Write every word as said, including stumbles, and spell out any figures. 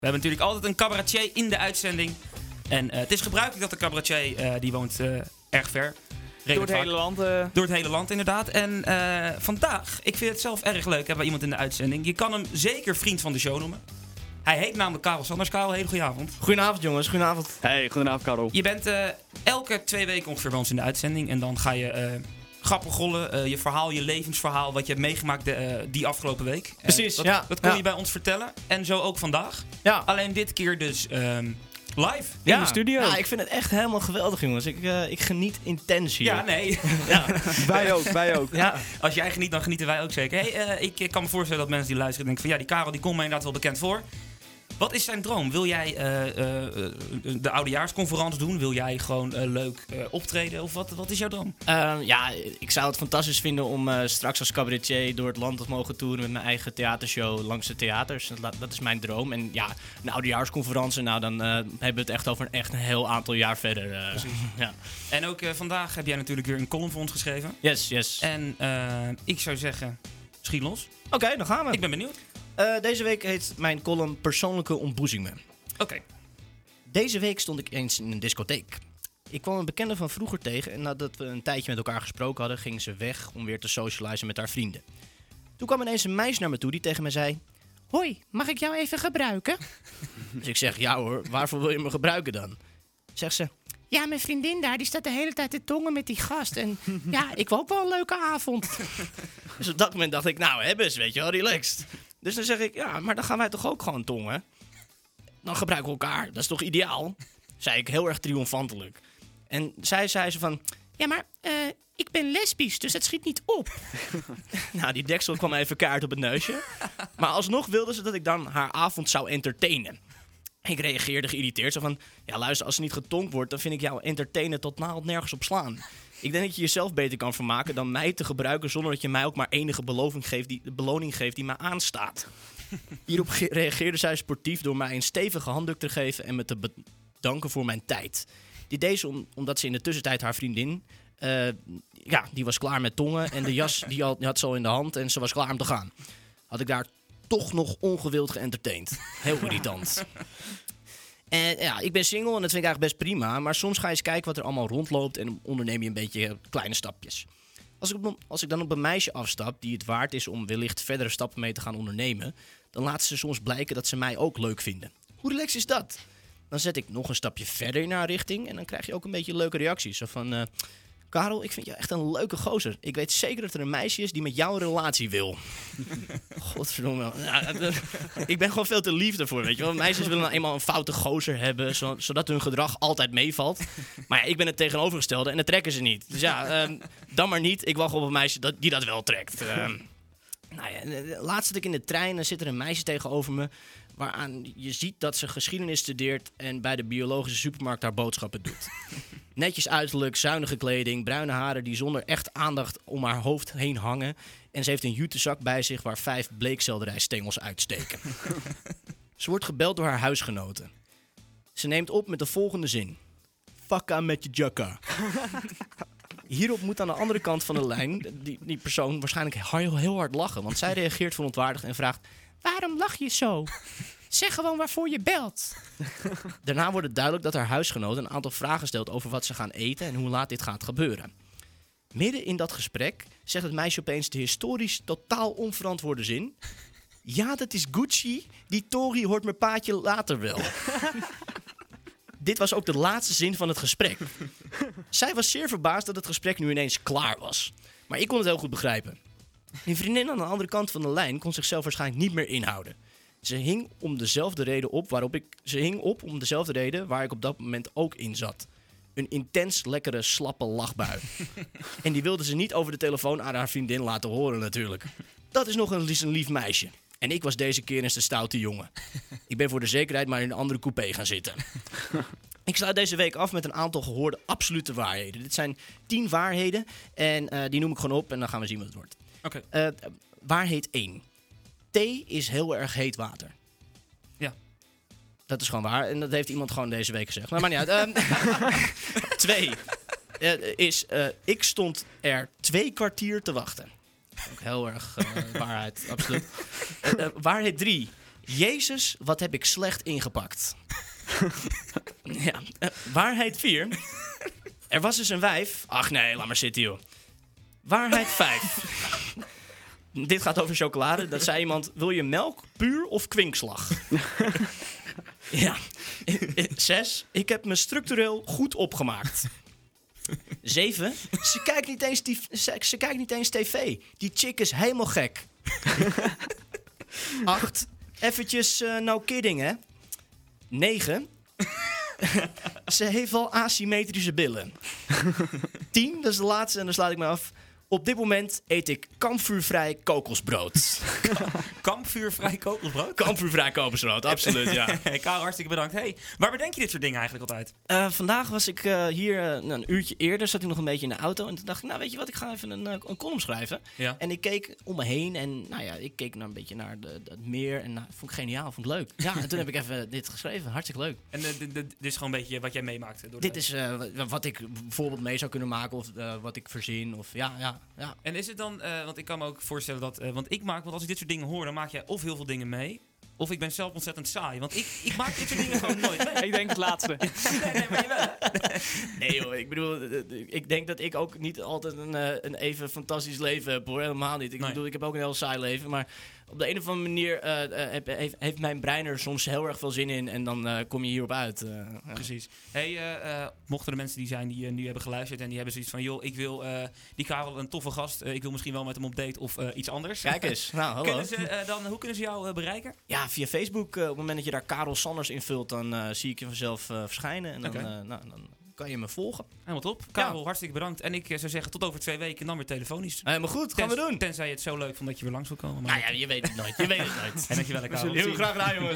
We hebben natuurlijk altijd een cabaretier in de uitzending. En uh, het is gebruikelijk dat de cabaretier, uh, die woont uh, erg ver. Door het vaak. hele land. Uh... Door het hele land, inderdaad. En uh, vandaag, ik vind het zelf erg leuk, hebben we iemand in de uitzending. Je kan hem zeker vriend van de show noemen. Hij heet namelijk Karel Sanders. Karel, hele goede avond. Goedenavond jongens, goedenavond. Hey, goedenavond Karel. Je bent uh, elke twee weken ongeveer bij ons in de uitzending. En dan ga je uh, grappen rollen, uh, je verhaal, je levensverhaal, wat je hebt meegemaakt de, uh, die afgelopen week. Precies, uh, dat, ja. Dat kon ja. je bij ons vertellen. En zo ook vandaag. Ja. Alleen dit keer dus um, live ja. in de studio. Ja, ik vind het echt helemaal geweldig jongens. Ik, uh, ik geniet intens hier. Ja, nee. ja. Wij ook, wij ook. Ja. Als jij geniet, dan genieten wij ook zeker. Hey, uh, ik, ik kan me voorstellen dat mensen die luisteren denken van ja, die Karel die komt me inderdaad wel bekend voor. Wat is zijn droom? Wil jij uh, uh, de oudejaarsconferentie doen? Wil jij gewoon uh, leuk uh, optreden? Of wat, wat is jouw droom? Uh, ja, ik zou het fantastisch vinden om uh, straks als cabaretier door het land te mogen toeren met mijn eigen theatershow langs de theaters. Dat, dat is mijn droom. En ja, een oudejaarsconferentie, nou dan uh, hebben we het echt over een, echt een heel aantal jaar verder. Uh, Precies. Ja. En ook uh, vandaag heb jij natuurlijk weer een column voor ons geschreven. Yes, yes. En uh, ik zou zeggen, schiet los. Oké, okay, dan gaan we. Ik ben benieuwd. Uh, deze week heet mijn column Persoonlijke ontboezemingen. Oké. Okay. Deze week stond ik eens in een discotheek. Ik kwam een bekende van vroeger tegen en nadat we een tijdje met elkaar gesproken hadden, ging ze weg om weer te socializen met haar vrienden. Toen kwam ineens een meisje naar me toe die tegen mij zei: "Hoi, mag ik jou even gebruiken?" Dus ik zeg: "Ja hoor, waarvoor wil je me gebruiken dan?" Zegt ze: "Ja, mijn vriendin daar, die staat de hele tijd te tongen met die gast. En ja, ik wil ook wel een leuke avond." Dus op dat moment dacht ik, nou, hebben eens, weet je wel, relaxed. Dus dan zeg ik, ja, maar dan gaan wij toch ook gewoon tongen? Dan gebruiken we elkaar, dat is toch ideaal? Zei ik heel erg triomfantelijk. En zij zei ze van, ja, maar uh, ik ben lesbisch, dus dat schiet niet op. Nou, die deksel kwam even kaart op het neusje. Maar alsnog wilde ze dat ik dan haar avond zou entertainen. Ik reageerde geïrriteerd, zo van, ja luister, als ze niet getonkt wordt, dan vind ik jou entertainen tot naald nergens op slaan. Ik denk dat je jezelf beter kan vermaken dan mij te gebruiken zonder dat je mij ook maar enige beloving geeft die, beloning geeft die mij aanstaat. Hierop ge- reageerde zij sportief door mij een stevige handdruk te geven en me te bedanken voor mijn tijd. Dit deed ze om, omdat ze in de tussentijd haar vriendin, uh, ja, die was klaar met tongen en de jas die had, die had ze al in de hand en ze was klaar om te gaan. Had ik daar toch nog ongewild geëntertaind. Heel irritant. En ja, ik ben single en dat vind ik eigenlijk best prima. Maar soms ga je eens kijken wat er allemaal rondloopt en onderneem je een beetje kleine stapjes. Als ik, als ik dan op een meisje afstap die het waard is om wellicht verdere stappen mee te gaan ondernemen, dan laten ze soms blijken dat ze mij ook leuk vinden. Hoe relaxed is dat? Dan zet ik nog een stapje verder in haar richting en dan krijg je ook een beetje leuke reacties. Zo van, uh, Karel, ik vind jou echt een leuke gozer. Ik weet zeker dat er een meisje is die met jou een relatie wil. Godverdomme. Ja, ik ben gewoon veel te lief daarvoor, weet je wel. Meisjes willen nou eenmaal een foute gozer hebben, zo, zodat hun gedrag altijd meevalt. Maar ja, ik ben het tegenovergestelde en dat trekken ze niet. Dus ja, uh, dan maar niet. Ik wacht op een meisje dat, die dat wel trekt. Uh, nou ja, laatst zit ik in de trein en zit er een meisje tegenover me, waaraan je ziet dat ze geschiedenis studeert en bij de biologische supermarkt haar boodschappen doet. Netjes uiterlijk, zuinige kleding, bruine haren die zonder echt aandacht om haar hoofd heen hangen. En ze heeft een jutezak bij zich waar vijf bleekselderijstengels uitsteken. Ze wordt gebeld door haar huisgenoten. Ze neemt op met de volgende zin: "Fakka met je jakka." Hierop moet aan de andere kant van de lijn die, die persoon waarschijnlijk heel, heel hard lachen. Want zij reageert verontwaardigd en vraagt: "Waarom lach je zo? Zeg gewoon waarvoor je belt." Daarna wordt het duidelijk dat haar huisgenoot een aantal vragen stelt over wat ze gaan eten en hoe laat dit gaat gebeuren. Midden in dat gesprek zegt het meisje opeens de historisch totaal onverantwoorde zin: "Ja, dat is Gucci. Die Tory hoort mijn paatje later wel." Dit was ook de laatste zin van het gesprek. Zij was zeer verbaasd dat het gesprek nu ineens klaar was. Maar ik kon het heel goed begrijpen. Mijn vriendin aan de andere kant van de lijn kon zichzelf waarschijnlijk niet meer inhouden. Ze hing om dezelfde reden op waarop ik. Ze hing op om dezelfde reden waar ik op dat moment ook in zat. Een intens lekkere, slappe lachbui. En die wilde ze niet over de telefoon aan haar vriendin laten horen natuurlijk. Dat is nog eens een lief meisje. En ik was deze keer eens de stoute jongen. Ik ben voor de zekerheid maar in een andere coupé gaan zitten. Ik sluit deze week af met een aantal gehoorde absolute waarheden. Dit zijn tien waarheden en uh, die noem ik gewoon op en dan gaan we zien wat het wordt. Oké. Okay. Uh, waarheid één. Thee is heel erg heet water. Ja. Dat is gewoon waar. En dat heeft iemand gewoon deze week gezegd. Maar, maar niet uit. Um, twee. Uh, is, uh, ik stond er twee kwartier te wachten. Ook heel erg uh, waarheid, absoluut. Uh, uh, waarheid drie. Jezus, wat heb ik slecht ingepakt. ja, uh, waarheid vier. Er was dus een wijf. Ach nee, laat maar zitten joh. Waarheid vijf. Dit gaat over chocolade. Dat zei iemand, wil je melk, puur of kwinkslag? ja. Zes, ik heb me structureel goed opgemaakt. Zeven, ze kijkt niet eens, die, ze, ze kijkt niet eens tv. Die chick is helemaal gek. Acht, eventjes uh, no kidding hè. Negen, ze heeft wel asymmetrische billen. Tien, dat is de laatste en dan sluit ik me af. Op dit moment eet ik kampvuurvrij kokosbrood. Kampvuurvrij kokosbrood? Kampvuurvrij kokosbrood, absoluut, ja. Karel, hartstikke bedankt. Hey, waar bedenk je dit soort dingen eigenlijk altijd? Uh, vandaag was ik uh, hier uh, een uurtje eerder, zat ik nog een beetje in de auto. En toen dacht ik, nou weet je wat, ik ga even een, uh, een column schrijven. Ja. En ik keek om me heen en nou ja, ik keek naar een beetje naar de, de, het meer. En nou, vond ik geniaal, vond ik leuk. Ja, en toen heb ik even dit geschreven, hartstikke leuk. En uh, dit, dit is gewoon een beetje wat jij meemaakt? Door dit is uh, wat ik bijvoorbeeld mee zou kunnen maken of uh, wat ik verzin. Of, ja, ja, ja. En is het dan, uh, want ik kan me ook voorstellen dat, uh, want ik maak, want als ik dit soort dingen hoor, dan maak jij of heel veel dingen mee, of ik ben zelf ontzettend saai. Want ik, ik maak dit soort dingen gewoon nooit mee. Ik denk het laatste. nee, nee, maar je wel, hè? Nee joh, ik bedoel, ik denk dat ik ook niet altijd een, een even fantastisch leven heb hoor, helemaal niet. Ik nee. bedoel, ik heb ook een heel saai leven, maar op de een of andere manier uh, heb, heeft, heeft mijn brein er soms heel erg veel zin in en dan uh, kom je hierop uit. Uh, ja. Precies. Hey, uh, uh, mochten er mensen die zijn die uh, nu hebben geluisterd en die hebben zoiets van, joh, ik wil uh, die Karel een toffe gast, uh, ik wil misschien wel met hem op date of uh, iets anders. Kijk eens, nou hallo. Kunnen ze, uh, dan, hoe kunnen ze jou uh, bereiken? Ja, via Facebook. Uh, op het moment dat je daar Karel Sanders invult, dan uh, zie ik je vanzelf uh, verschijnen en dan, okay. uh, nou, dan kan je me volgen. Helemaal top. Karel, ja. hartstikke bedankt. En ik uh, zou zeggen, tot over twee weken dan weer telefonisch. Helemaal goed, gaan Tens, we doen. Tenzij je het zo leuk vond dat je weer langs wil komen. Maar nou ja, je weet het nooit. Je weet het nooit. En dankjewel, Karel. Heel graag gedaan, jongens.